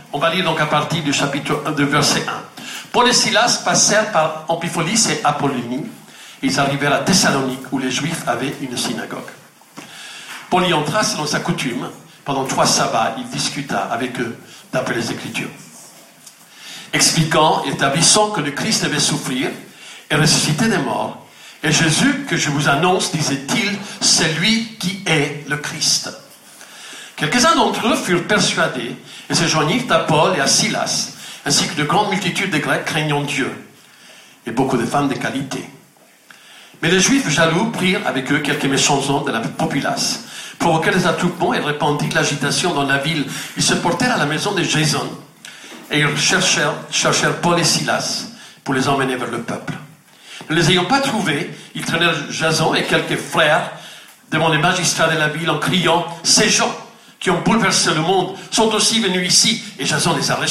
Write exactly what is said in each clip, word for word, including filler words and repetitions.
On va lire donc à partir du chapitre un, de verset un. Paul et Silas passèrent par Amphipolis et Apollonie. Ils arrivèrent à Thessalonique où les Juifs avaient une synagogue. Paul y entra selon sa coutume. Pendant trois sabbats, il discuta avec eux d'après les Écritures, expliquant et établissant que le Christ devait souffrir et ressusciter des morts. Et Jésus, que je vous annonce, disait-il, c'est lui qui est le Christ. Quelques-uns d'entre eux furent persuadés et se joignirent à Paul et à Silas, ainsi que de grandes multitudes de Grecs craignant Dieu, et beaucoup de femmes de qualité. Mais les Juifs jaloux prirent avec eux quelques méchants hommes de la populace, provoquèrent des attroupements et répandirent l'agitation dans la ville. Ils se portèrent à la maison de Jason, et ils cherchèrent, cherchèrent Paul et Silas pour les emmener vers le peuple. Ne les ayant pas trouvés, ils traînèrent Jason et quelques frères devant les magistrats de la ville en criant « Ces gens qui ont bouleversé le monde sont aussi venus ici, et Jason les a reçus. »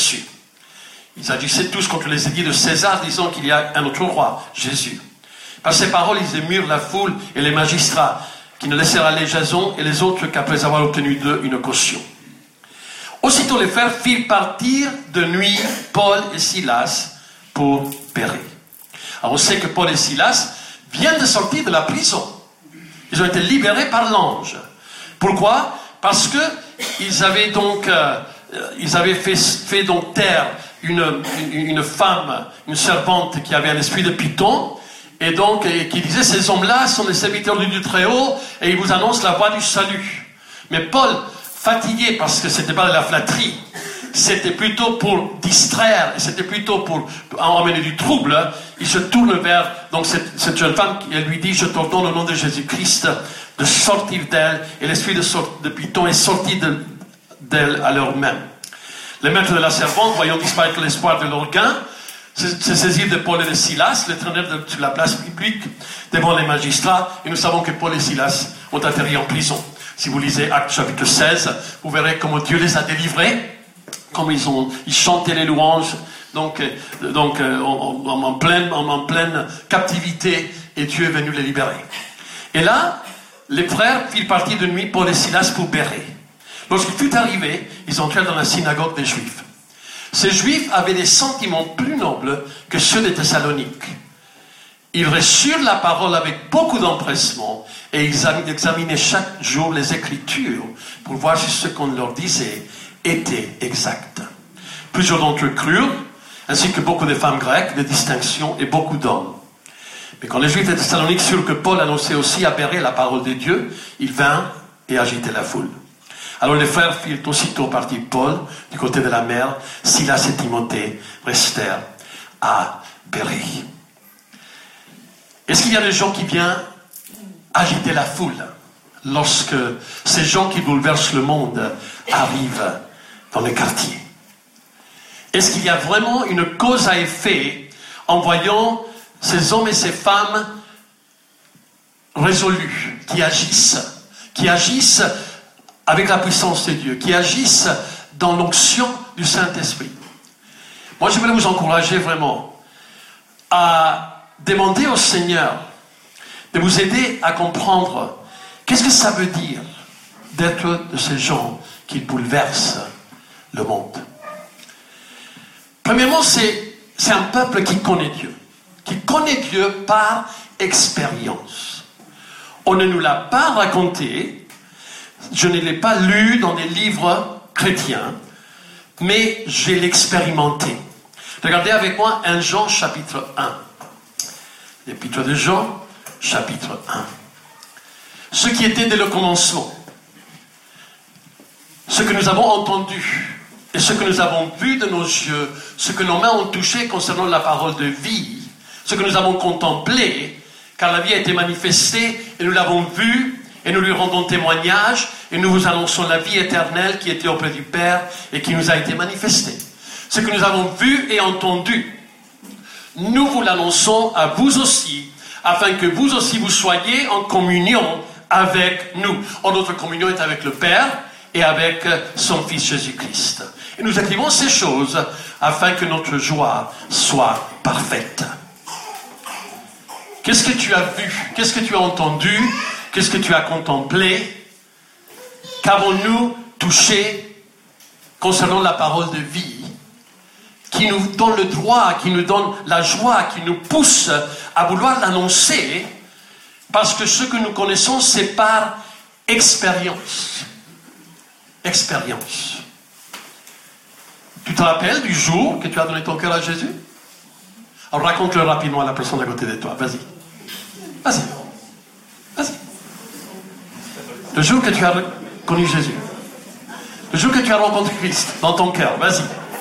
Ils agissaient tous contre les édits de César, disant qu'il y a un autre roi, Jésus. Par ces paroles, ils émurent la foule et les magistrats, qui ne laissèrent aller Jason et les autres qu'après avoir obtenu d'eux une caution. Aussitôt les frères firent partir de nuit Paul et Silas pour Bérée. Alors on sait que Paul et Silas viennent de sortir de la prison. Ils ont été libérés par l'ange. Pourquoi? Parce que ils avaient donc, euh, ils avaient fait, fait donc taire une, une, une femme, une servante qui avait un esprit de python, et donc et qui disait ces hommes-là sont les serviteurs du Dieu Très-Haut et ils vous annoncent la voie du salut. Mais Paul, fatigué parce que c'était pas de la flatterie, c'était plutôt pour distraire, et c'était plutôt pour emmener du trouble, il se tourne vers donc cette, cette jeune femme qui lui dit « Je t'ordonne au nom de Jésus-Christ de sortir d'elle » et l'esprit de, de python est sorti de, d'elle à l'heure même. Les maîtres de la servante, voyant disparaître l'espoir de leur gain, se saisirent de Paul et de Silas, les traînèrent sur la place publique devant les magistrats, et nous savons que Paul et Silas ont atterri en prison. Si vous lisez Actes chapitre seize, vous verrez comment Dieu les a délivrés, comme ils ont ils chantaient les louanges, donc, donc en, en, en, pleine, en, en pleine captivité, et Dieu est venu les libérer. Et là, les frères firent partir de nuit Paul et Silas pour Bérée. Lorsqu'il fut arrivé, ils entrèrent dans la synagogue des Juifs. Ces Juifs avaient des sentiments plus nobles que ceux de Thessalonique. Ils reçurent la parole avec beaucoup d'empressement et ils examinaient chaque jour les Écritures pour voir si ce qu'on leur disait était exact. Plusieurs d'entre eux crurent, ainsi que beaucoup de femmes grecques de distinction et beaucoup d'hommes. Mais quand les Juifs de Thessalonique surent que Paul annonçait aussi à Bérée la parole de Dieu, ils vinrent et agitaient la foule. Alors les frères firent aussitôt partir Paul du côté de la mer. Silas et Timothée restèrent à Bérée. Est-ce qu'il y a des gens qui viennent agiter la foule lorsque ces gens qui bouleversent le monde arrivent dans les quartiers? Est-ce qu'il y a vraiment une cause à effet en voyant ces hommes et ces femmes résolus, qui agissent, qui agissent avec la puissance de Dieu, qui agissent dans l'onction du Saint-Esprit? Moi, je voulais vous encourager vraiment à demander au Seigneur de vous aider à comprendre qu'est-ce que ça veut dire d'être de ces gens qui bouleversent le monde. Premièrement, c'est, c'est un peuple qui connaît Dieu, qui connaît Dieu par expérience. On ne nous l'a pas raconté, je ne l'ai pas lu dans des livres chrétiens, mais je l'ai expérimenté. Regardez avec moi un Jean chapitre un. L'épître de Jean chapitre un. Ce qui était dès le commencement, ce que nous avons entendu et ce que nous avons vu de nos yeux, ce que nos mains ont touché concernant la parole de vie, ce que nous avons contemplé, car la vie a été manifestée et nous l'avons vue et nous lui rendons témoignage et nous vous annonçons la vie éternelle qui était auprès du Père et qui nous a été manifestée. Ce que nous avons vu et entendu, nous vous l'annonçons à vous aussi, afin que vous aussi vous soyez en communion avec nous. Or, notre communion est avec le Père et avec son Fils Jésus-Christ. Et nous écrivons ces choses afin que notre joie soit parfaite. Qu'est-ce que tu as vu? Qu'est-ce que tu as entendu? Qu'est-ce que tu as contemplé? Qu'avons-nous touché? concernant la parole de vie, qui nous donne le droit, qui nous donne la joie, qui nous pousse à vouloir l'annoncer, parce que ce que nous connaissons, c'est par expérience. Expérience. Tu te rappelles du jour que tu as donné ton cœur à Jésus? Alors raconte-le rapidement à la personne à côté de toi. Vas-y. Vas-y. Vas-y. Le jour que tu as connu Jésus. Le jour que tu as rencontré Christ dans ton cœur. Vas-y.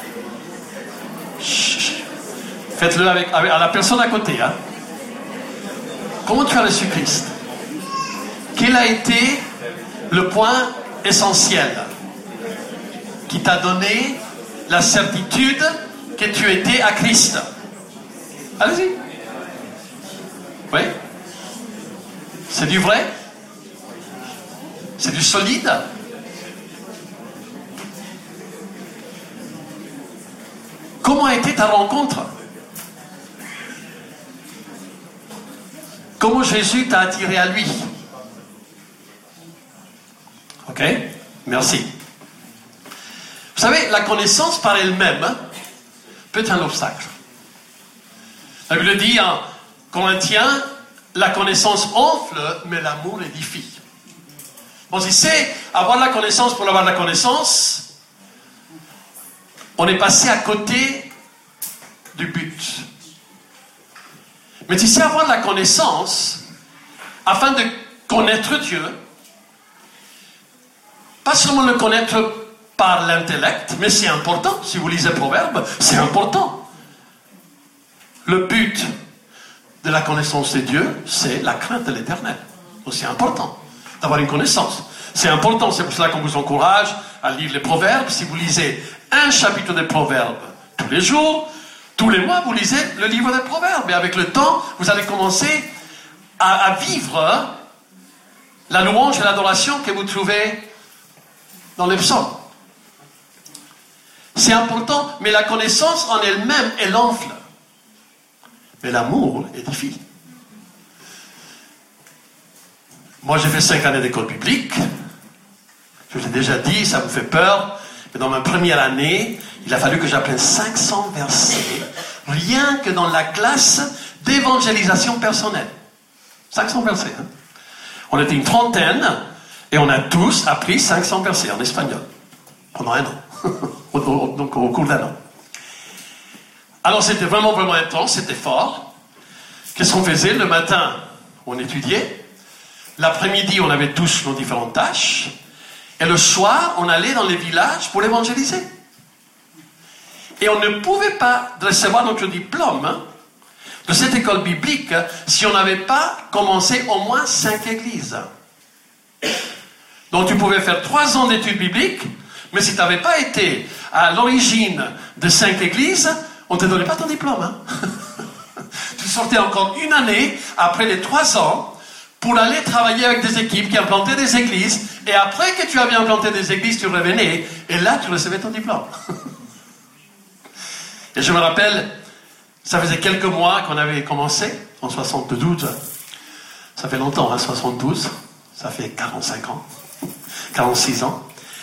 Chut. Faites-le avec, avec à la personne à côté. Hein. Comment tu as reçu Christ? Quel a été le point essentiel qui t'a donné la certitude que tu étais à Christ? Allez-y. Oui? C'est du vrai? C'est du solide? Comment a été ta rencontre? Comment Jésus t'a attiré à lui? Ok? Merci. Vous savez, la connaissance par elle-même peut être un obstacle. La Bible dit en Corinthiens, la connaissance enfle, mais l'amour édifie. Bon, si c'est avoir la connaissance pour avoir la connaissance, on est passé à côté du but. Mais si c'est avoir la connaissance, afin de connaître Dieu, pas seulement le connaître par l'intellect, mais c'est important. Si vous lisez Proverbes, c'est important. Le but de la connaissance de Dieu, c'est la crainte de l'Éternel. Donc c'est important d'avoir une connaissance. C'est important, c'est pour cela qu'on vous encourage à lire les Proverbes. Si vous lisez un chapitre des Proverbes tous les jours, tous les mois, vous lisez le livre des Proverbes. Et avec le temps, vous allez commencer à, à vivre la louange et l'adoration que vous trouvez dans les psaumes. C'est important, mais la connaissance en elle-même, elle enfle. Mais l'amour édifie. Moi, j'ai fait cinq années d'école biblique. Je vous ai déjà dit, ça vous fait peur. Mais dans ma première année, il a fallu que j'apprenne cinq cents versets, rien que dans la classe d'évangélisation personnelle. cinq cents versets. Hein. On était une trentaine, et on a tous appris cinq cents versets en espagnol, pendant un an. Donc au cours d'un an. Alors c'était vraiment, vraiment intense, c'était fort. Qu'est-ce qu'on faisait? Le matin, on étudiait. L'après-midi, on avait tous nos différentes tâches. Et le soir, on allait dans les villages pour évangéliser. Et on ne pouvait pas recevoir notre diplôme hein, de cette école biblique si on n'avait pas commencé au moins cinq églises. Donc tu pouvais faire trois ans d'études bibliques, mais si tu n'avais pas été à l'origine de cinq églises, on ne te donnait pas ton diplôme. Hein. Tu sortais encore une année après les trois ans pour aller travailler avec des équipes qui implantaient des églises, et après que tu avais implanté des églises, tu revenais, et là tu recevais ton diplôme. Et je me rappelle, ça faisait quelques mois qu'on avait commencé, en soixante-douze. Ça fait longtemps, hein, soixante-douze. Ça fait quarante-cinq ans, quarante-six ans.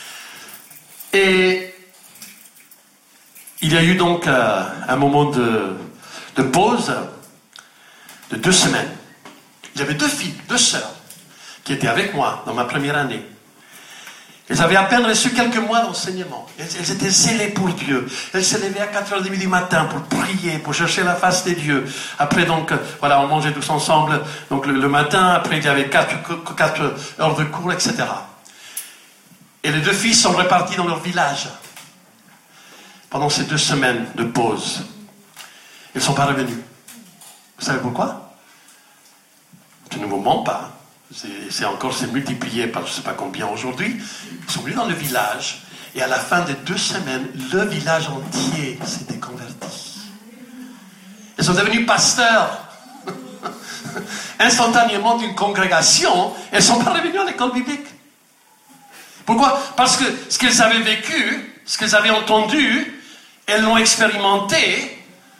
Et il y a eu donc euh, un moment de, de pause de deux semaines. Il y avait deux filles, deux sœurs, qui étaient avec moi dans ma première année. Elles avaient à peine reçu quelques mois d'enseignement. Elles, elles étaient zélées pour Dieu. Elles se levaient à quatre heures trente du matin pour prier, pour chercher la face de Dieu. Après, donc, voilà, on mangeait tous ensemble donc, le, le matin. Après, il y avait quatre, quatre heures de cours, et cetera. Et les deux filles sont reparties dans leur village pendant ces deux semaines de pause. Elles ne sont pas revenues. Vous savez pourquoi? Je ne vous mens pas. C'est, c'est encore c'est multiplié par je ne sais pas combien aujourd'hui. Ils sont venus dans le village et à la fin de deux semaines, le village entier s'était converti. Ils sont devenus pasteurs. Instantanément d'une congrégation, elles ne sont pas revenues à l'école biblique. Pourquoi? Parce que ce qu'elles avaient vécu, ce qu'elles avaient entendu, elles l'ont expérimenté.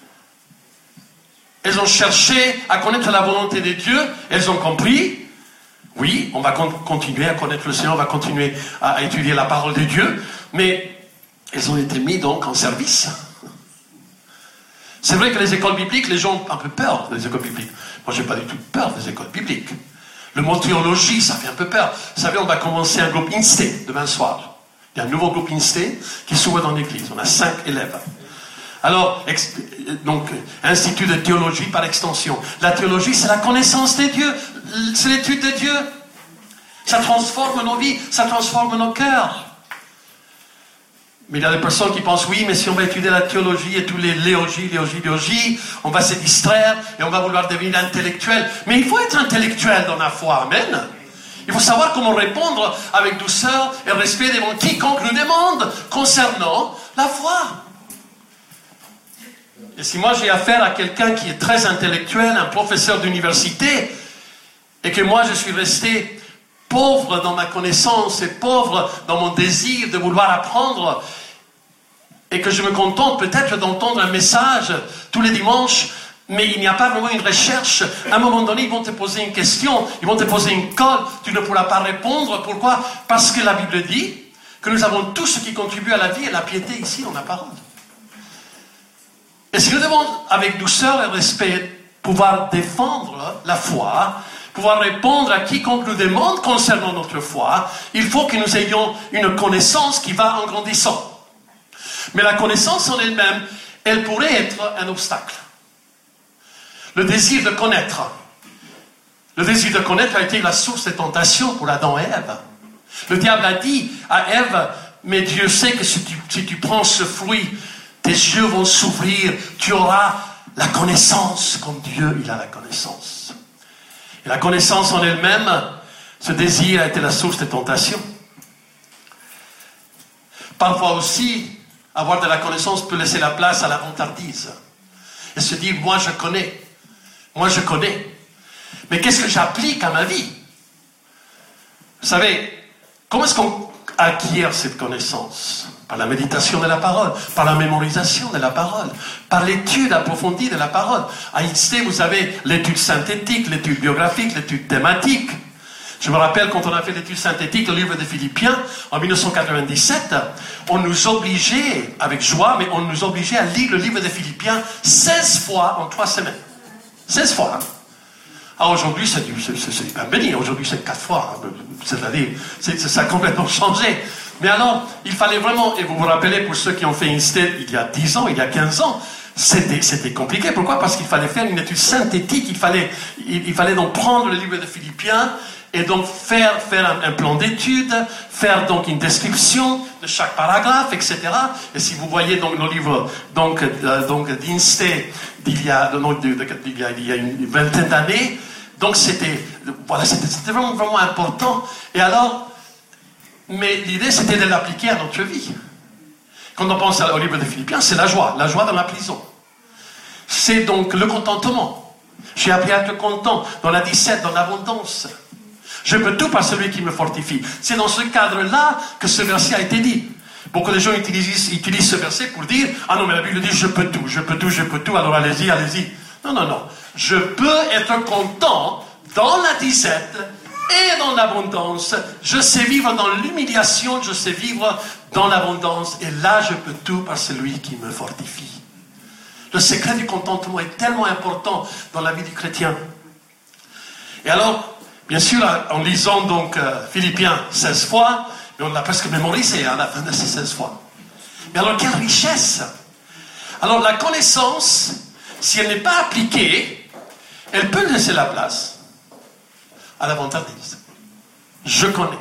Elles ont cherché à connaître la volonté de Dieu. Elles ont compris. Oui, on va con- continuer à connaître le Seigneur, on va continuer à étudier la parole de Dieu. Mais elles ont été mises donc en service. C'est vrai que les écoles bibliques, les gens ont un peu peur des écoles bibliques. Moi, je n'ai pas du tout peur des écoles bibliques. Le mot théologie, ça fait un peu peur. Vous savez, on va commencer un groupe Insté demain soir. Il y a un nouveau groupe Insté qui s'ouvre dans l'église. On a cinq élèves. Alors, ex, donc, Institut de théologie par extension. La théologie, c'est la connaissance des dieux. C'est l'étude de Dieu. Ça transforme nos vies, ça transforme nos cœurs. Mais il y a des personnes qui pensent, oui, mais si on va étudier la théologie et tous les léologies, léologies, léologies, on va se distraire et on va vouloir devenir intellectuel. Mais il faut être intellectuel dans la foi, amen. Il faut savoir comment répondre avec douceur et respect devant quiconque nous demande concernant la foi. Et si moi j'ai affaire à quelqu'un qui est très intellectuel, un professeur d'université, et que moi je suis resté pauvre dans ma connaissance et pauvre dans mon désir de vouloir apprendre, et que je me contente peut-être d'entendre un message tous les dimanches, mais il n'y a pas vraiment une recherche, à un moment donné ils vont te poser une question, ils vont te poser une colle, tu ne pourras pas répondre. Pourquoi? Parce que la Bible dit que nous avons tout ce qui contribue à la vie et la piété ici dans la parole. Et si nous devons avec douceur et respect pouvoir défendre la foi, pouvoir répondre à quiconque nous demande concernant notre foi, il faut que nous ayons une connaissance qui va en grandissant. Mais la connaissance en elle-même, elle pourrait être un obstacle. Le désir de connaître. Le désir de connaître a été la source de tentation pour Adam et Ève. Le diable a dit à Ève, mais Dieu sait que si tu, si tu prends ce fruit, tes yeux vont s'ouvrir, tu auras la connaissance comme Dieu, il a la connaissance. Et la connaissance en elle-même, ce désir a été la source de tentation. Parfois aussi, avoir de la connaissance peut laisser la place à la vantardise. Et se dire, moi je connais, moi je connais. Mais qu'est-ce que j'applique à ma vie? Vous savez, comment est-ce qu'on acquiert cette connaissance? Par la méditation de la parole, par la mémorisation de la parole, par l'étude approfondie de la parole. À I S T, vous avez l'étude synthétique, l'étude biographique, l'étude thématique. Je me rappelle quand on a fait l'étude synthétique, le livre de Philippiens, en mille neuf cent quatre-vingt-dix-sept, on nous obligeait, avec joie, mais on nous obligeait à lire le livre de Philippiens seize fois en trois semaines. seize fois. Hein. Ah, aujourd'hui, c'est, c'est, c'est, c'est pas béni. Aujourd'hui, c'est quatre fois. Hein. C'est-à-dire, c'est, ça a complètement changé. Mais alors, il fallait vraiment, et vous vous rappelez, pour ceux qui ont fait Instead il y a dix ans, il y a quinze ans, c'était, c'était compliqué. Pourquoi? Parce qu'il fallait faire une étude synthétique. Il fallait, il, il fallait donc prendre le livre de Philippiens et donc faire, faire un, un plan d'étude, faire donc une description de chaque paragraphe, et cetera. Et si vous voyez donc nos livres donc, euh, donc d'Instead d'il y a, donc, de, de, d'il y a, il y a une vingtaine d'années, donc c'était, voilà, c'était, c'était vraiment, vraiment important. Et alors, mais l'idée c'était de l'appliquer à notre vie. Quand on pense au livre de Philippiens, c'est la joie, la joie dans la prison. C'est donc le contentement. J'ai appris à être content dans la dix-sept, dans l'abondance. Je peux tout par celui qui me fortifie. C'est dans ce cadre-là que ce verset a été dit. Beaucoup de gens utilisent, utilisent ce verset pour dire « Ah non, mais la Bible dit je peux tout, je peux tout, je peux tout, alors allez-y, allez-y. » Non, non, non. Je peux être content dans la disette et dans l'abondance. Je sais vivre dans l'humiliation, je sais vivre dans l'abondance. Et là, je peux tout par celui qui me fortifie. Le secret du contentement est tellement important dans la vie du chrétien. Et alors, bien sûr, en lisant donc euh, Philippiens seize fois, mais on l'a presque mémorisé à la fin de ces seize fois. Mais alors, quelle richesse! Alors, la connaissance, si elle n'est pas appliquée, elle peut laisser la place à la vantardise. Je connais.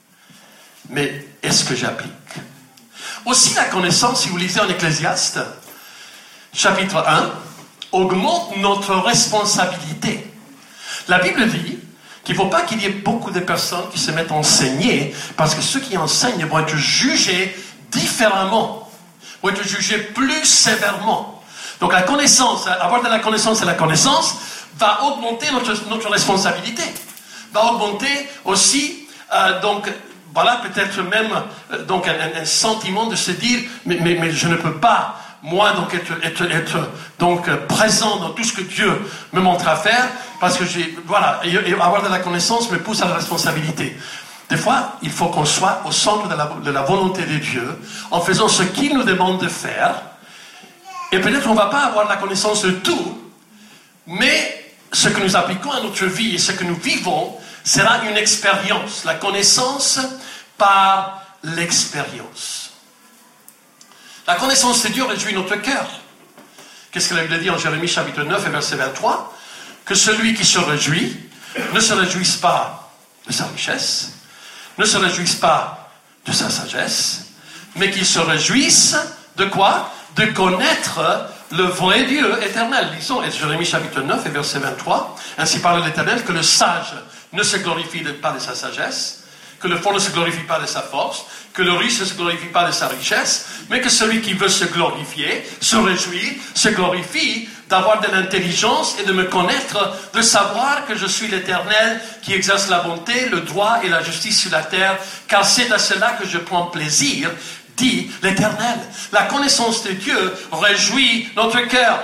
Mais est-ce que j'applique? Aussi, la connaissance, si vous lisez en Ecclésiaste, chapitre un, augmente notre responsabilité. La Bible dit qu'il ne faut pas qu'il y ait beaucoup de personnes qui se mettent à enseigner, parce que ceux qui enseignent vont être jugés différemment, vont être jugés plus sévèrement. Donc la connaissance, avoir de la connaissance et la connaissance, va augmenter notre, notre responsabilité, va augmenter aussi, euh, donc, voilà, peut-être même euh, donc un, un sentiment de se dire, mais, mais, mais je ne peux pas, moi, donc, être, être, être donc, présent dans tout ce que Dieu me montre à faire, parce que j'ai, voilà, et, et avoir de la connaissance me pousse à la responsabilité. Des fois, il faut qu'on soit au centre de la, de la volonté de Dieu, en faisant ce qu'il nous demande de faire. Et peut-être on ne va pas avoir la connaissance de tout, mais ce que nous appliquons à notre vie et ce que nous vivons sera une expérience. La connaissance par l'expérience. La connaissance de Dieu réjouit notre cœur. Qu'est-ce que la Bible dit en Jérémie chapitre neuf et verset vingt-trois? Que celui qui se réjouit ne se réjouisse pas de sa richesse, ne se réjouisse pas de sa sagesse, mais qu'il se réjouisse de quoi? De connaître le vrai Dieu éternel. Lisons Jérémie chapitre neuf et verset vingt-trois. Ainsi parle l'Éternel, que le sage ne se glorifie pas de sa sagesse, que le fort ne se glorifie pas de sa force, que le riche ne se glorifie pas de sa richesse, mais que celui qui veut se glorifier, se réjouit, se glorifie d'avoir de l'intelligence et de me connaître, de savoir que je suis l'Éternel qui exerce la bonté, le droit et la justice sur la terre, car c'est à cela que je prends plaisir, dit l'Éternel. La connaissance de Dieu réjouit notre cœur.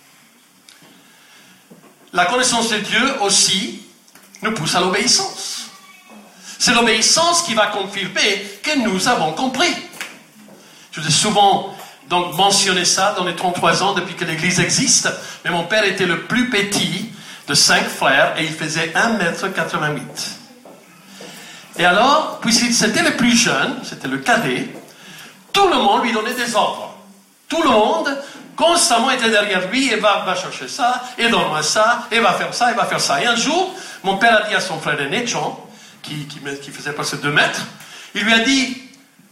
La connaissance de Dieu aussi nous pousse à l'obéissance. C'est l'obéissance qui va confirmer que nous avons compris. Je vous ai souvent donc mentionné ça dans les trente-trois ans depuis que l'Église existe, mais mon père était le plus petit de cinq frères et il faisait un mètre quatre-vingt-huit. Et alors, puisqu'il c'était le plus jeune, c'était le cadet, tout le monde lui donnait des ordres. Tout le monde constamment était derrière lui et va, va chercher ça, et donne-moi ça, et va faire ça, et va faire ça. Et un jour, mon père a dit à son frère aîné, John, qui, qui, qui faisait passer deux mètres, il lui a dit,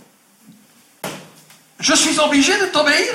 je suis obligé de t'obéir.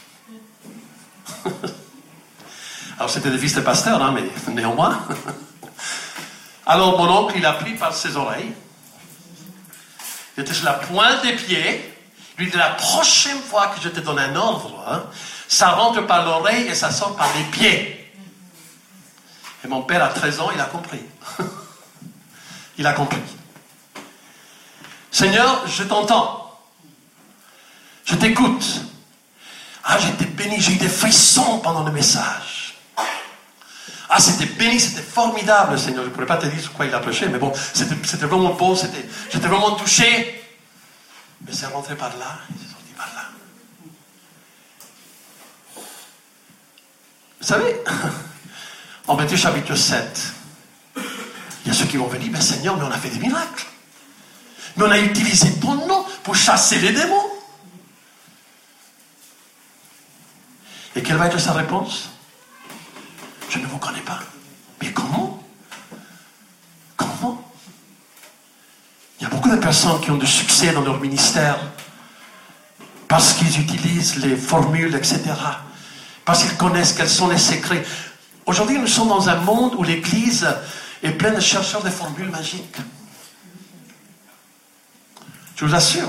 Alors c'était le fils de pasteur, hein, mais néanmoins. Alors mon oncle, il a pris par ses oreilles, il était sur la pointe des pieds, il lui dit, la prochaine fois que je te donne un ordre, hein, ça rentre par l'oreille et ça sort par les pieds. Et mon père, à treize ans, il a compris. Il a compris. Seigneur, je t'entends. Je t'écoute. Ah, j'étais béni, j'ai eu des frissons pendant le message. Ah, c'était béni, c'était formidable, Seigneur. Je ne pourrais pas te dire sur quoi il a prêché, mais bon, c'était, c'était vraiment beau, c'était, j'étais vraiment touché. Mais c'est rentré par là, c'est sorti par là. Vous savez, en Matthieu chapitre sept, il y a ceux qui vont venir, mais Seigneur, mais on a fait des miracles. Mais on a utilisé ton nom pour chasser les démons. Et quelle va être sa réponse? Je ne vous connais pas. Mais comment? Comment? Il y a beaucoup de personnes qui ont du succès dans leur ministère parce qu'ils utilisent les formules, et cetera. Parce qu'ils connaissent quels sont les secrets. Aujourd'hui, nous sommes dans un monde où l'Église est pleine de chercheurs de formules magiques. Je vous assure.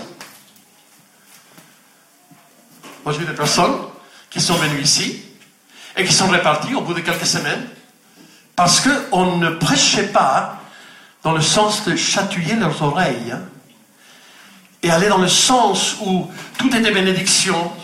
Moi, j'ai vu des personnes qui sont venues ici et qui sont réparties au bout de quelques semaines parce qu'on ne prêchait pas dans le sens de chatouiller leurs oreilles hein, et aller dans le sens où tout était bénédiction,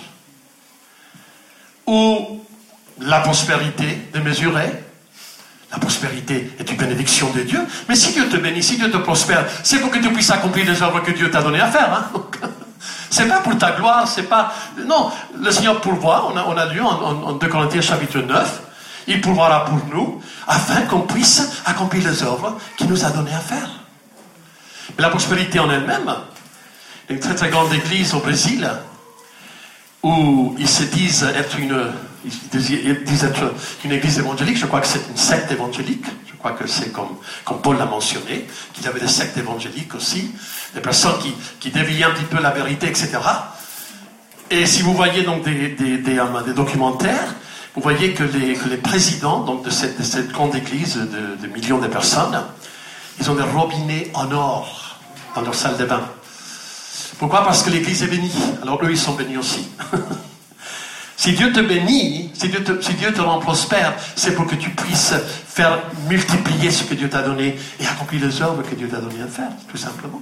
où la prospérité démesurée. La prospérité est une bénédiction de Dieu. Mais si Dieu te bénit, si Dieu te prospère, c'est pour que tu puisses accomplir les œuvres que Dieu t'a donné à faire. Hein? C'est pas pour ta gloire, c'est pas... Non, le Seigneur pourvoit, on a, on a lu en, en, en deux Corinthiens chapitre neuf, il pourvoira pour nous, afin qu'on puisse accomplir les œuvres qu'il nous a donné à faire. Mais la prospérité en elle-même, il y a une très très grande église au Brésil, où ils se disent être une... Ils disent être une église évangélique, je crois que c'est une secte évangélique, je crois que c'est comme, comme Paul l'a mentionné, qu'il y avait des sectes évangéliques aussi, des personnes qui, qui déviaient un petit peu la vérité, et cetera. Et si vous voyez donc des, des, des, um, des documentaires, vous voyez que les, que les présidents donc de, cette, de cette grande église de, de millions de personnes, ils ont des robinets en or dans leur salle de bain. Pourquoi? Parce que l'église est bénie, alors eux ils sont bénis aussi. Si Dieu te bénit, si Dieu te, si Dieu te rend prospère, c'est pour que tu puisses faire multiplier ce que Dieu t'a donné et accomplir les œuvres que Dieu t'a donné à faire, tout simplement.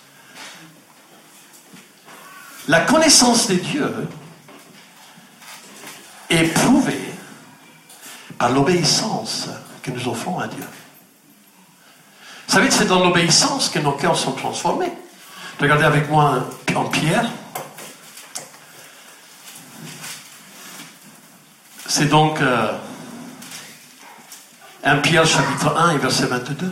La connaissance de Dieu est prouvée par l'obéissance que nous offrons à Dieu. Vous savez, c'est dans l'obéissance que nos cœurs sont transformés. Regardez avec moi en Pierre. C'est donc euh, un Pierre chapitre un et verset vingt-deux.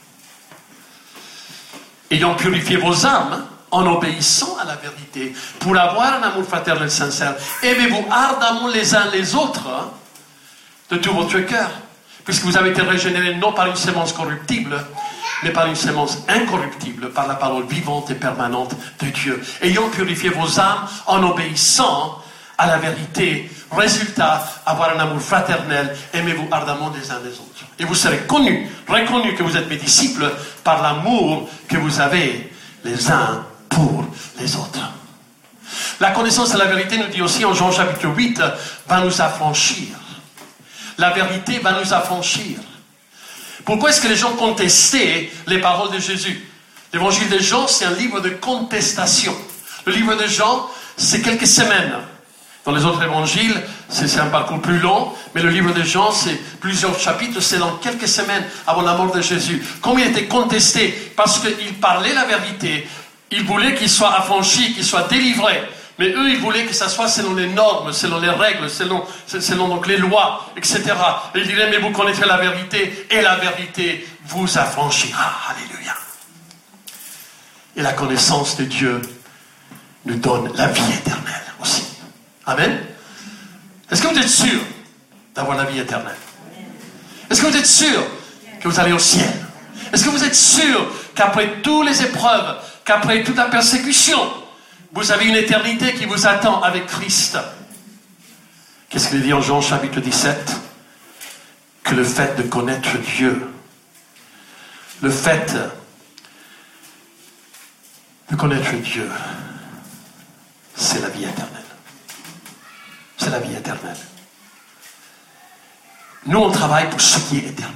Ayant purifié vos âmes en obéissant à la vérité, pour avoir un amour fraternel sincère, aimez-vous ardemment les uns les autres hein, de tout votre cœur, puisque vous avez été régénérés non par une sémence corruptible, mais par une sémence incorruptible, par la parole vivante et permanente de Dieu. Ayant purifié vos âmes en obéissant à la vérité, résultat, avoir un amour fraternel, aimez-vous ardemment les uns les autres. Et vous serez connus, reconnus que vous êtes mes disciples par l'amour que vous avez les uns pour les autres. La connaissance de la vérité, nous dit aussi en Jean chapitre huit, va nous affranchir. La vérité va nous affranchir. Pourquoi est-ce que les gens contestaient les paroles de Jésus? L'évangile de Jean, c'est un livre de contestation. Le livre de Jean, c'est quelques semaines. Dans les autres évangiles, c'est un parcours plus long, mais le livre de Jean, c'est plusieurs chapitres, c'est dans quelques semaines avant la mort de Jésus. Comme il était contesté, parce qu'il parlait la vérité, il voulait qu'il soit affranchi, qu'il soit délivré. Mais eux, ils voulaient que ça soit selon les normes, selon les règles, selon, selon donc les lois, et cetera. Et il dirait, mais vous connaîtrez la vérité, et la vérité vous affranchira. Alléluia. Et la connaissance de Dieu nous donne la vie éternelle aussi. Amen. Est-ce que vous êtes sûr d'avoir la vie éternelle? Est-ce que vous êtes sûr que vous allez au ciel? Est-ce que vous êtes sûr qu'après toutes les épreuves, qu'après toute la persécution, vous avez une éternité qui vous attend avec Christ? Qu'est-ce qu'il dit en Jean chapitre dix-sept? Que le fait de connaître Dieu, le fait de connaître Dieu, c'est la vie éternelle. C'est la vie éternelle. Nous, on travaille pour ce qui est éternel.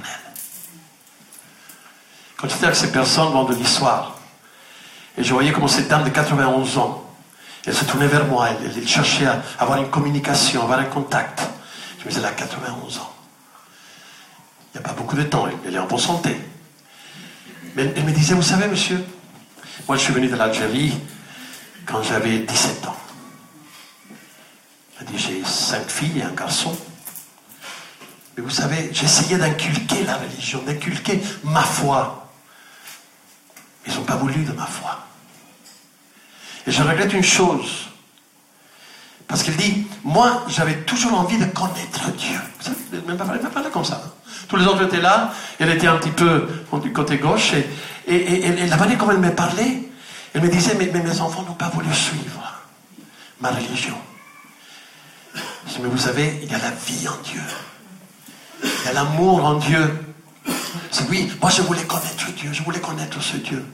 Quand j'étais avec ces personnes vendredi soir, et je voyais comment cette dame de quatre-vingt-onze ans, elle se tournait vers moi, elle, elle cherchait à avoir une communication, avoir un contact. Je me disais, elle a quatre-vingt-onze ans. Il n'y a pas beaucoup de temps, elle est en bonne santé. Mais elle me disait, vous savez, monsieur, moi je suis venu de l'Algérie quand j'avais dix-sept ans. Elle dit, j'ai cinq filles et un garçon. Mais vous savez, j'essayais d'inculquer la religion, d'inculquer ma foi. Ils n'ont pas voulu de ma foi. Et je regrette une chose. Parce qu'elle dit, moi, j'avais toujours envie de connaître Dieu. Vous savez, elle ne m'a pas parlé comme ça. Tous les autres étaient là, elle était un petit peu du côté gauche, et, et, et, et la manière comme elle me parlait, elle me disait, mais, mais mes enfants n'ont pas voulu suivre ma religion. Je dis, mais vous savez, il y a la vie en Dieu. Il y a l'amour en Dieu. C'est oui, moi je voulais connaître Dieu, je voulais connaître ce Dieu.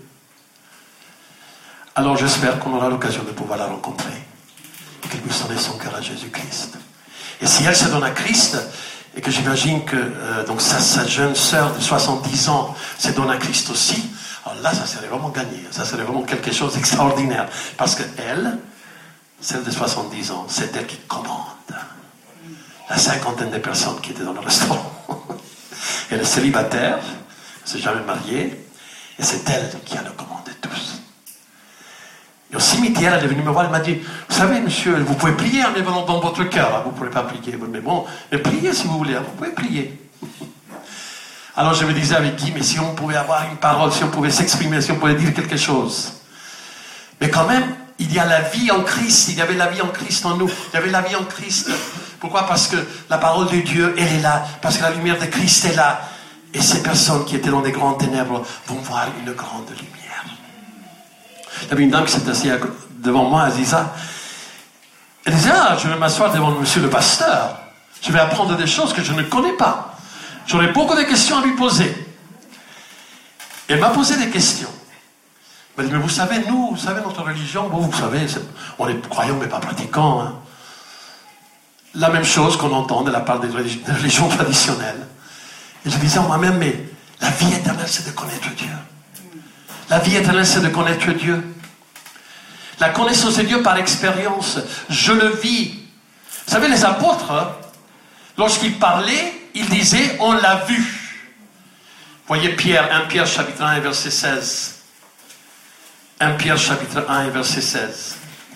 Alors j'espère qu'on aura l'occasion de pouvoir la rencontrer et qu'elle puisse donner son cœur à Jésus-Christ. Et si elle se donne à Christ, et que j'imagine que euh, donc sa, sa jeune sœur de soixante-dix ans se donne à Christ aussi, alors là ça serait vraiment gagné, ça serait vraiment quelque chose d'extraordinaire. Parce que elle, celle de soixante-dix ans, c'est elle qui commande la cinquantaine de personnes qui étaient dans le restaurant. Elle est célibataire, elle ne s'est jamais mariée, et c'est elle qui a le commande de tous. Et au cimetière, elle est venue me voir, elle m'a dit, vous savez, monsieur, vous pouvez prier en évenant dans votre cœur, hein, vous ne pourrez pas prier, mais bon, mais priez si vous voulez, hein, vous pouvez prier. Alors je me disais avec Guy, mais si on pouvait avoir une parole, si on pouvait s'exprimer, si on pouvait dire quelque chose. Mais quand même, il y a la vie en Christ, il y avait la vie en Christ en nous, il y avait la vie en Christ. Pourquoi? Parce que la parole de Dieu, elle est là, parce que la lumière de Christ est là. Et ces personnes qui étaient dans des grandes ténèbres vont voir une grande lumière. Il y avait une dame qui s'est assise devant moi, Aziza. Elle disait, ah, je vais m'asseoir devant monsieur le pasteur. Je vais apprendre des choses que je ne connais pas. J'aurai beaucoup de questions à lui poser. Elle m'a posé des questions. Elle m'a dit, mais vous savez, nous, vous savez, notre religion, vous, vous savez, on est croyants mais pas pratiquants. Hein. La même chose qu'on entend de la part des religions traditionnelles. Et je disais en moi-même, mais la vie éternelle, c'est de connaître Dieu. La vie éternelle, c'est de connaître Dieu. La connaissance de Dieu par expérience, je le vis. Vous savez, les apôtres, lorsqu'ils parlaient, ils disaient, on l'a vu. Voyez Pierre, premier Pierre chapitre un et verset seize. premier Pierre chapitre un et verset seize.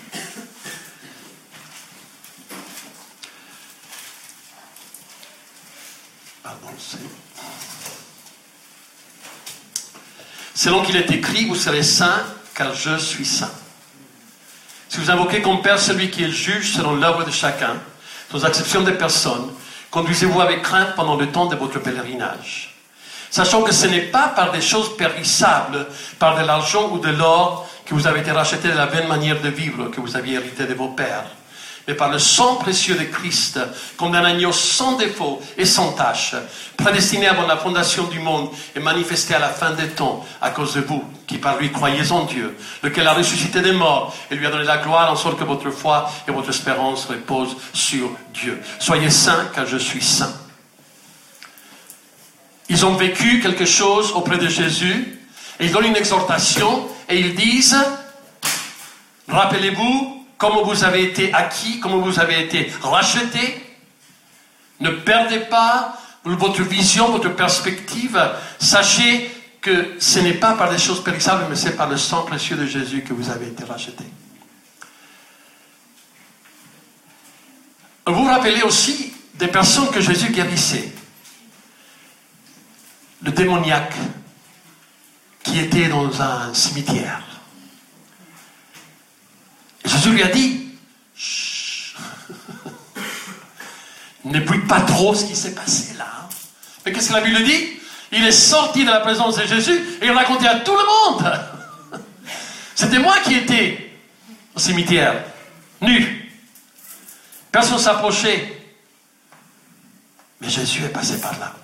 Pardon, c'est... Selon qu'il est écrit, vous serez saints, car je suis saint. Si vous invoquez comme Père celui qui est juge selon l'œuvre de chacun, sans exception des personnes, conduisez-vous avec crainte pendant le temps de votre pèlerinage. Sachant que ce n'est pas par des choses périssables, par de l'argent ou de l'or, que vous avez été rachetés de la vaine manière de vivre que vous aviez hérité de vos pères, mais par le sang précieux de Christ, comme d'un agneau sans défaut et sans tache, prédestiné avant la fondation du monde et manifesté à la fin des temps à cause de vous, qui par lui croyez en Dieu, lequel a ressuscité des morts et lui a donné la gloire, en sorte que votre foi et votre espérance reposent sur Dieu. Soyez saints, car je suis saint. Ils ont vécu quelque chose auprès de Jésus, et ils donnent une exhortation, et ils disent, rappelez-vous, comment vous avez été acquis, comment vous avez été rachetés. Ne perdez pas votre vision, votre perspective. Sachez que ce n'est pas par des choses périssables, mais c'est par le sang précieux de Jésus que vous avez été rachetés. Vous vous rappelez aussi des personnes que Jésus guérissait. Le démoniaque qui était dans un cimetière. Jésus lui a dit, chut, n'écoute pas trop ce qui s'est passé là. Mais qu'est-ce que la Bible dit? Il est sorti de la présence de Jésus et il racontait à tout le monde. C'était moi qui étais au cimetière, nu. Personne ne s'approchait. Mais Jésus est passé par là.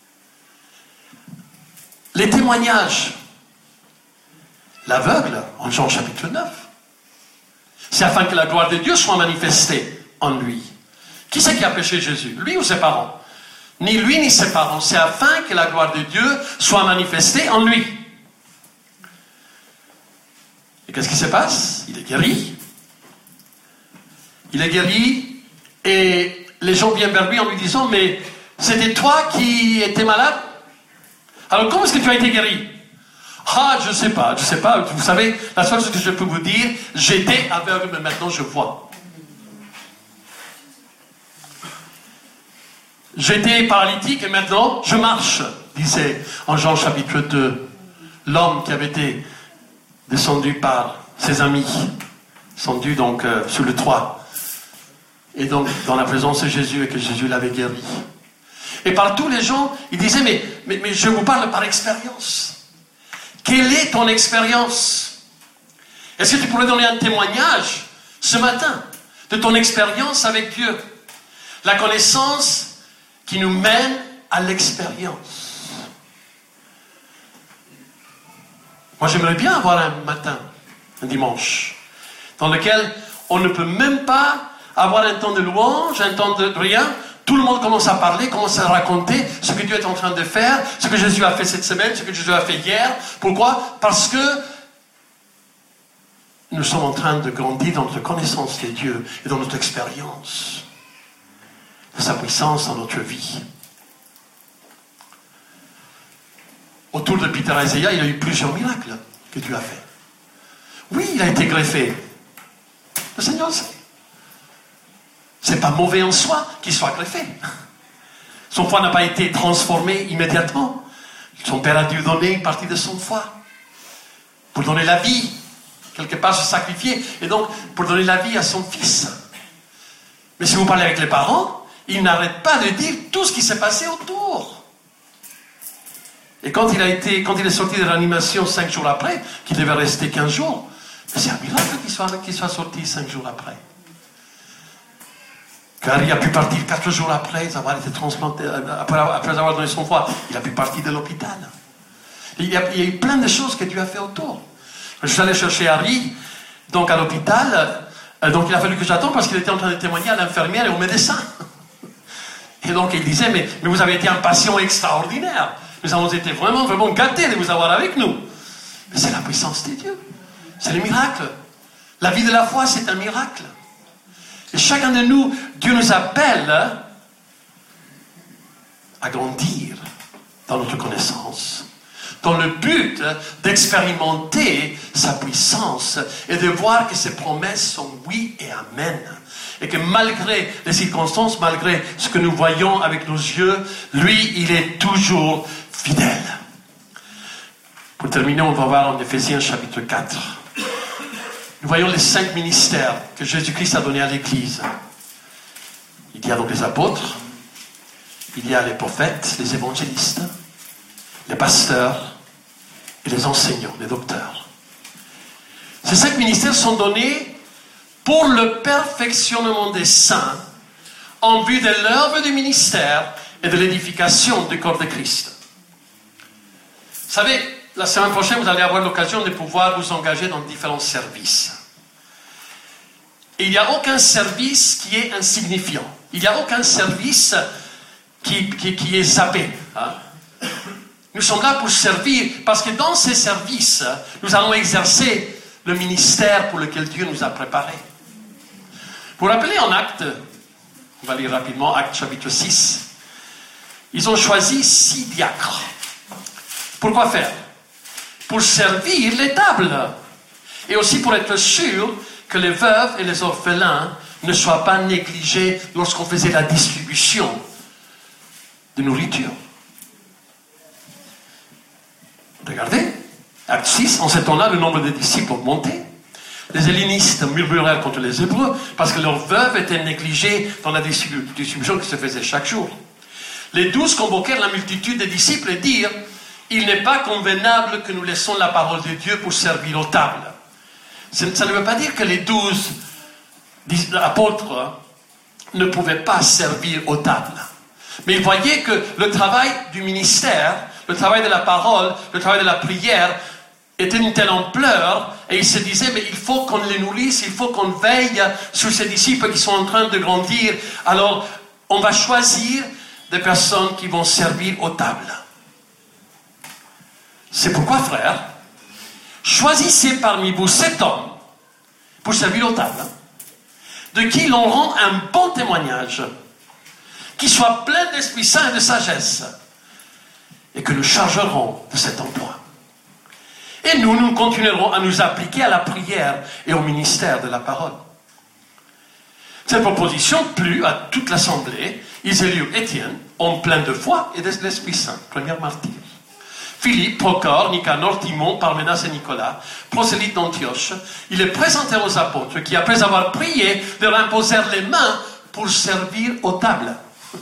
Les témoignages. L'aveugle, en Jean chapitre neuf. C'est afin que la gloire de Dieu soit manifestée en lui. Qui c'est qui a péché Jésus? Lui ou ses parents? Ni lui ni ses parents. C'est afin que la gloire de Dieu soit manifestée en lui. Et qu'est-ce qui se passe? Il est guéri. Il est guéri et les gens viennent vers lui en lui disant, mais c'était toi qui étais malade? Alors comment est-ce que tu as été guéri? Ah, je ne sais pas, je ne sais pas. Vous savez, la seule chose que je peux vous dire, j'étais aveugle, mais maintenant je vois. J'étais paralytique et maintenant je marche, disait en Jean chapitre deux, l'homme qui avait été descendu par ses amis, descendu donc euh, sur le toit, et donc dans la présence de Jésus, et que Jésus l'avait guéri. Et par tous les gens, ils disaient, mais, mais, mais je vous parle par expérience. Quelle est ton expérience? Est-ce que tu pourrais donner un témoignage ce matin de ton expérience avec Dieu? La connaissance qui nous mène à l'expérience. Moi, j'aimerais bien avoir un matin, un dimanche, dans lequel on ne peut même pas avoir un temps de louange, un temps de rien. Tout le monde commence à parler, commence à raconter ce que Dieu est en train de faire, ce que Jésus a fait cette semaine, ce que Jésus a fait hier. Pourquoi? Parce que nous sommes en train de grandir dans notre connaissance de Dieu et dans notre expérience de sa puissance dans notre vie. Autour de Peter Isaiah, il y a eu plusieurs miracles que Dieu a fait. Oui, il a été greffé. Le Seigneur sait. C'est pas mauvais en soi qu'il soit greffé. Son foie n'a pas été transformé immédiatement. Son père a dû donner une partie de son foie pour donner la vie, quelque part se sacrifier, et donc pour donner la vie à son fils. Mais si vous parlez avec les parents, ils n'arrêtent pas de dire tout ce qui s'est passé autour. Et quand il a été, quand il est sorti de l'animation cinq jours après, qu'il devait rester quinze jours, c'est un miracle qu'il soit, qu'il soit sorti cinq jours après. Car il a pu partir quatre jours après avoir été transplanté, après, après avoir donné son foie. Il a pu partir de l'hôpital. Il y, a, il y a eu plein de choses que Dieu a fait autour. Je suis allé chercher Harry, donc à l'hôpital. Donc il a fallu que j'attende parce qu'il était en train de témoigner à l'infirmière et au médecin. Et donc il disait, mais, mais vous avez été un patient extraordinaire. Nous avons été vraiment, vraiment gâtés de vous avoir avec nous. Mais c'est la puissance de Dieu. C'est le miracle. La vie de la foi, c'est un miracle. Et chacun de nous, Dieu nous appelle à grandir dans notre connaissance, dans le but d'expérimenter sa puissance et de voir que ses promesses sont oui et amen. Et que malgré les circonstances, malgré ce que nous voyons avec nos yeux, lui, il est toujours fidèle. Pour terminer, on va voir en Éphésiens chapitre quatre. Nous voyons les cinq ministères que Jésus-Christ a donnés à l'Église. Il y a donc les apôtres, il y a les prophètes, les évangélistes, les pasteurs et les enseignants, les docteurs. Ces cinq ministères sont donnés pour le perfectionnement des saints en vue de l'œuvre du ministère et de l'édification du corps de Christ. Vous savez, la semaine prochaine, vous allez avoir l'occasion de pouvoir vous engager dans différents services. Et il n'y a aucun service qui est insignifiant. Il n'y a aucun service qui, qui, qui est zappé. Hein? Nous sommes là pour servir, parce que dans ces services, nous allons exercer le ministère pour lequel Dieu nous a préparés. Vous vous rappelez en Actes, on va lire rapidement Actes chapitre six, ils ont choisi six diacres. Pourquoi faire? Pour servir les tables. Et aussi pour être sûr que les veuves et les orphelins ne soient pas négligés lorsqu'on faisait la distribution de nourriture. Regardez, Acte six, en ce temps-là, le nombre de disciples augmentait. Les hellénistes murmurèrent contre les Hébreux parce que leurs veuves étaient négligées dans la distribution qui se faisait chaque jour. Les douze convoquèrent la multitude des disciples et dirent: il n'est pas convenable que nous laissons la parole de Dieu pour servir aux tables. Ça ne veut pas dire que les douze apôtres ne pouvaient pas servir aux tables. Mais ils voyaient que le travail du ministère, le travail de la parole, le travail de la prière était d'une telle ampleur, et ils se disaient, mais il faut qu'on les nourrisse, il faut qu'on veille sur ces disciples qui sont en train de grandir. Alors, on va choisir des personnes qui vont servir aux tables. C'est pourquoi, frères, choisissez parmi vous sept hommes pour servir aux tables, de qui l'on rend un bon témoignage, qui soit plein d'Esprit Saint et de sagesse, et que nous chargerons de cet emploi. Et nous, nous continuerons à nous appliquer à la prière et au ministère de la parole. Cette proposition plut à toute l'assemblée. Ils élurent Étienne, homme plein de foi et de l'Esprit Saint, premier martyr. Philippe, Procor, Nicanor, Timon, Parménas et Nicolas, prosélytes d'Antioche, ils les présentèrent aux apôtres qui, après avoir prié, leur imposèrent les mains pour servir aux tables.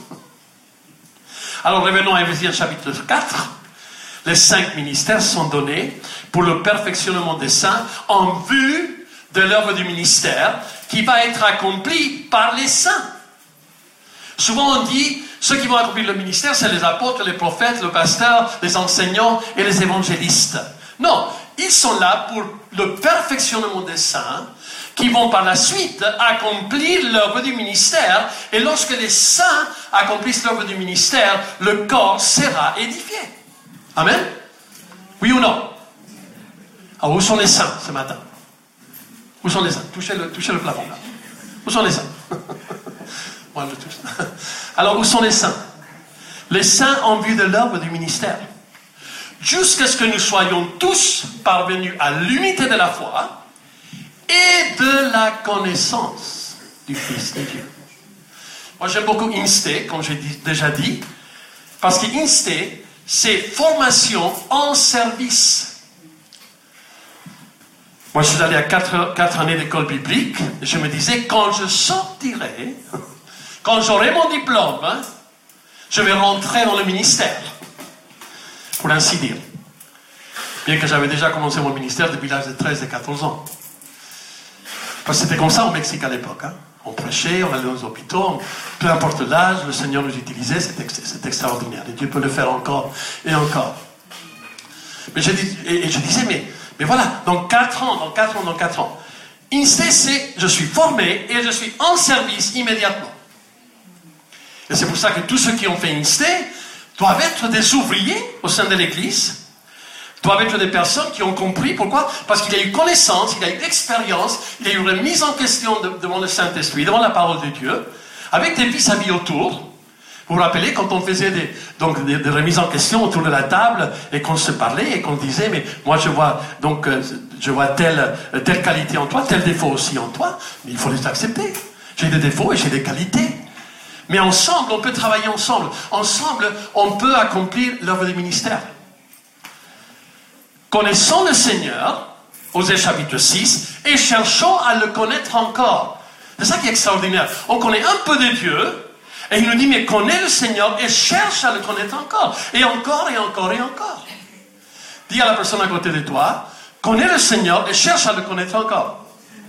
Alors revenons à Éphésiens chapitre quatre. Les cinq ministères sont donnés pour le perfectionnement des saints en vue de l'œuvre du ministère qui va être accomplie par les saints. Souvent on dit, ceux qui vont accomplir le ministère, c'est les apôtres, les prophètes, le pasteur, les enseignants et les évangélistes. Non, ils sont là pour le perfectionnement des saints qui vont par la suite accomplir l'œuvre du ministère. Et lorsque les saints accomplissent l'œuvre du ministère, le corps sera édifié. Amen? Oui ou non? Alors, où sont les saints ce matin? Où sont les saints? Touchez le, touchez le plafond là. Où sont les saints? Moi, je touche. Alors, où sont les saints? Les saints en vue de l'œuvre du ministère. Jusqu'à ce que nous soyons tous parvenus à l'unité de la foi et de la connaissance du Fils de Dieu. Moi, j'aime beaucoup INSTE, comme j'ai dit, déjà dit, parce que INSTE, c'est formation en service. Moi, je suis allé à quatre, quatre années d'école biblique, et je me disais, quand je sortirai, quand j'aurai mon diplôme, hein, je vais rentrer dans le ministère, pour ainsi dire. Bien que j'avais déjà commencé mon ministère depuis l'âge de treize et quatorze ans. Parce que c'était comme ça au Mexique à l'époque. Hein. On prêchait, on allait dans les hôpitaux, peu importe l'âge, le Seigneur nous utilisait, c'est, ex- c'est extraordinaire. Et Dieu peut le faire encore et encore. Mais je, dis, et, et je disais, mais, mais voilà, dans quatre ans, dans quatre ans, dans quatre ans, INSTE, c'est, je suis formé et je suis en service immédiatement. Et c'est pour ça que tous ceux qui ont fait INSTE doivent être des ouvriers au sein de l'Église, doivent être des personnes qui ont compris. Pourquoi? Parce qu'il y a eu connaissance, il y a eu expérience, il y a eu remise en question de, devant le Saint-Esprit, devant la parole de Dieu, avec des vis-à-vis autour. Vous vous rappelez quand on faisait des, donc des, des remises en question autour de la table et qu'on se parlait et qu'on disait, mais moi je vois, donc, euh, je vois telle, telle qualité en toi, tel défaut aussi en toi, mais il faut les accepter. J'ai des défauts et j'ai des qualités. Mais ensemble, on peut travailler ensemble. Ensemble, on peut accomplir l'œuvre du ministère. Connaissons le Seigneur, Osée chapitre six, et cherchons à le connaître encore. C'est ça qui est extraordinaire. On connaît un peu de Dieu, et il nous dit, mais connais le Seigneur et cherche à le connaître encore. Et encore, et encore, et encore. Dis à la personne à côté de toi, connais le Seigneur et cherche à le connaître encore.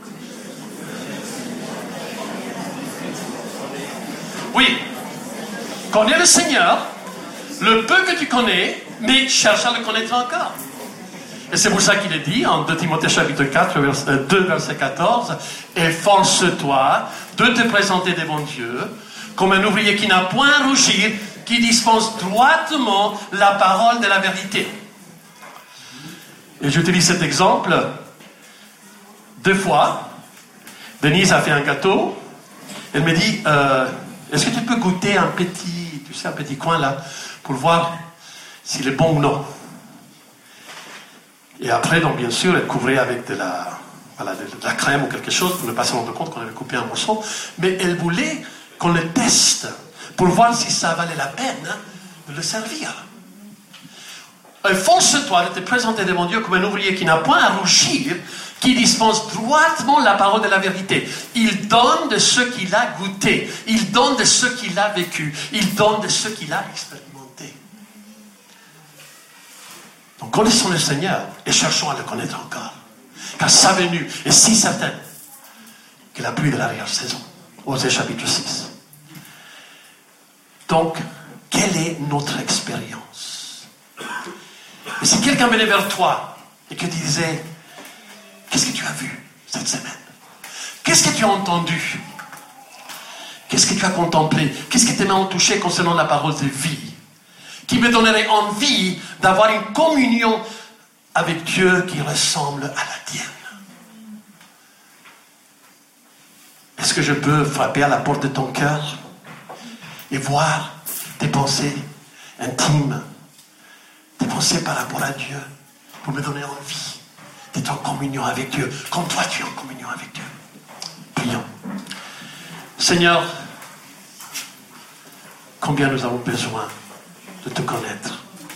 Oui. Connais le Seigneur, le peu que tu connais, mais cherche à le connaître encore. Et c'est pour ça qu'il est dit en deux Timothée chapitre quatre, deux, verset quatorze, « Efforce-toi de te présenter devant Dieu comme un ouvrier qui n'a point à rougir, qui dispense droitement la parole de la vérité. » Et j'utilise cet exemple deux fois. Denise a fait un gâteau. Elle me dit, euh, est-ce que tu peux goûter un petit, tu sais, un petit coin là, pour voir s'il est bon ou non? Et après, donc bien sûr, elle couvrait avec de la, voilà, de, de la crème ou quelque chose pour ne pas se rendre compte qu'on avait coupé un morceau. Mais elle voulait qu'on le teste pour voir si ça valait la peine hein, de le servir. Efforce-toi de te présenter devant Dieu comme un ouvrier qui n'a point à rougir, qui dispense droitement la parole de la vérité. Il donne de ce qu'il a goûté. Il donne de ce qu'il a vécu. Il donne de ce qu'il a expérimenté. Donc connaissons le Seigneur et cherchons à le connaître encore. Car sa venue est si certaine que la pluie de l'arrière-saison. Osée chapitre six. Donc, quelle est notre expérience? Et si quelqu'un venait vers toi et que tu disais, qu'est-ce que tu as vu cette semaine? Qu'est-ce que tu as entendu? Qu'est-ce que tu as contemplé? Qu'est-ce qui t'a touché concernant la parole de vie? Qui me donnerait envie d'avoir une communion avec Dieu qui ressemble à la tienne? Est-ce que je peux frapper à la porte de ton cœur et voir tes pensées intimes, tes pensées par rapport à Dieu, pour me donner envie d'être en communion avec Dieu, comme toi tu es en communion avec Dieu? Prions. Seigneur, combien nous avons besoin de te connaître.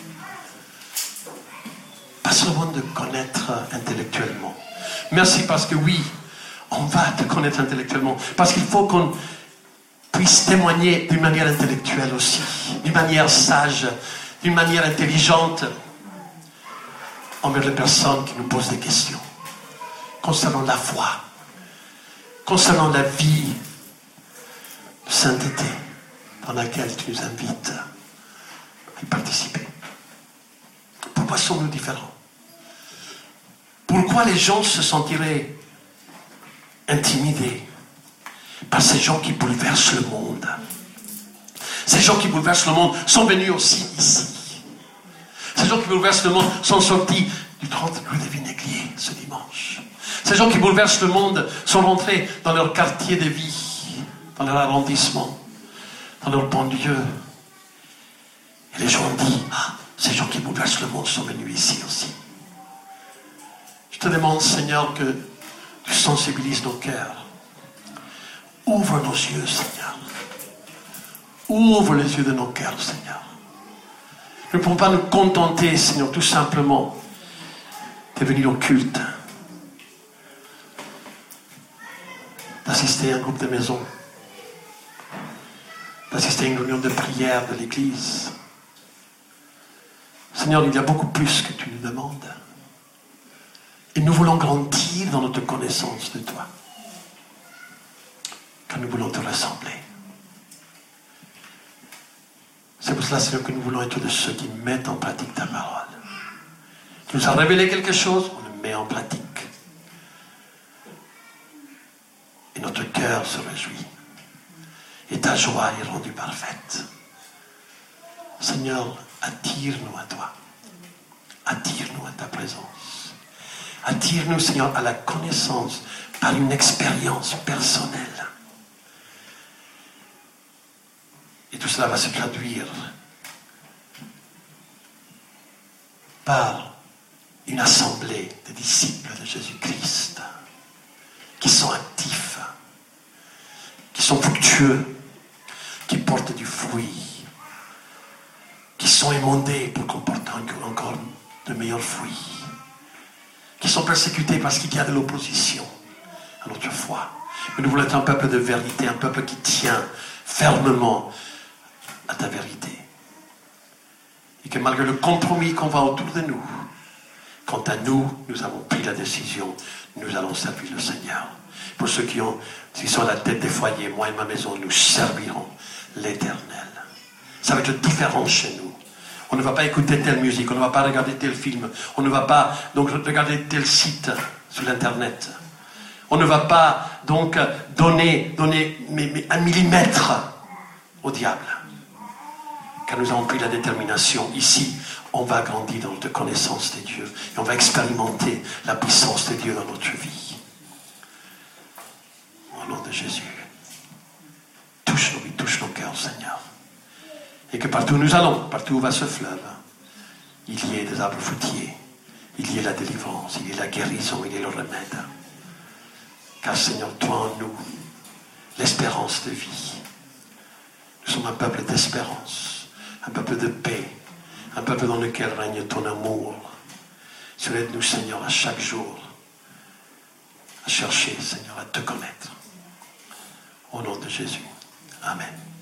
Pas seulement de connaître intellectuellement. Merci parce que oui, on va te connaître intellectuellement. Parce qu'il faut qu'on puisse témoigner d'une manière intellectuelle aussi, d'une manière sage, d'une manière intelligente envers les personnes qui nous posent des questions concernant la foi, concernant la vie de sainteté dans laquelle tu nous invites à y participer. Pourquoi sommes-nous différents? Pourquoi les gens se sentiraient intimidés par ces gens qui bouleversent le monde? Ces gens qui bouleversent le monde sont venus aussi ici. Ces gens qui bouleversent le monde sont sortis du trente rue des Vinaigriers ce dimanche. Ces gens qui bouleversent le monde sont rentrés dans leur quartier de vie, dans leur arrondissement, dans leur banlieue. Et les gens ont dit, ah, ces gens qui bouleversent le monde sont venus ici aussi. Je te demande, Seigneur, que tu sensibilises nos cœurs. Ouvre nos yeux, Seigneur. Ouvre les yeux de nos cœurs, Seigneur. Nous ne pouvons pas nous contenter, Seigneur, tout simplement de venir au culte, d'assister à un groupe de maison, d'assister à une réunion de prière de l'Église. Seigneur, il y a beaucoup plus que tu nous demandes. Et nous voulons grandir dans notre connaissance de toi. Car nous voulons te ressembler. C'est pour cela, Seigneur, que nous voulons être de ceux qui mettent en pratique ta parole. Tu nous as révélé quelque chose, on le met en pratique. Et notre cœur se réjouit. Et ta joie est rendue parfaite. Seigneur, attire-nous à toi. Attire-nous à ta présence. Attire-nous, Seigneur, à la connaissance par une expérience personnelle. Et tout cela va se traduire par une assemblée de disciples de Jésus-Christ qui sont actifs, qui sont fructueux, qui portent du fruit, qui sont émondés pour qu'on porte encore de meilleurs fruits, qui sont persécutés parce qu'il y a de l'opposition à notre foi. Mais nous voulons être un peuple de vérité, un peuple qui tient fermement à ta vérité. Et que malgré le compromis qu'on voit autour de nous, quant à nous, nous avons pris la décision, nous allons servir le Seigneur. Pour ceux qui, ont, qui sont à la tête des foyers, moi et ma maison, nous servirons l'Éternel. Ça va être différent chez nous. On ne va pas écouter telle musique, on ne va pas regarder tel film, on ne va pas donc regarder tel site sur l'Internet. On ne va pas donc donner, donner mais, mais un millimètre au diable. Car nous avons pris la détermination. Ici, on va grandir dans notre connaissance de Dieu. Et on va expérimenter la puissance de Dieu dans notre vie. Au nom de Jésus. Touche nos vies, touche nos cœurs, Seigneur. Et que partout où nous allons, partout où va ce fleuve, il y ait des arbres fruitiers. Il y ait la délivrance, il y ait la guérison, il y ait le remède. Car Seigneur, toi en nous, l'espérance de vie. Nous sommes un peuple d'espérance, un peuple de paix, un peuple dans lequel règne ton amour. Aide-nous, Seigneur, à chaque jour, à chercher, Seigneur, à te connaître. Au nom de Jésus. Amen.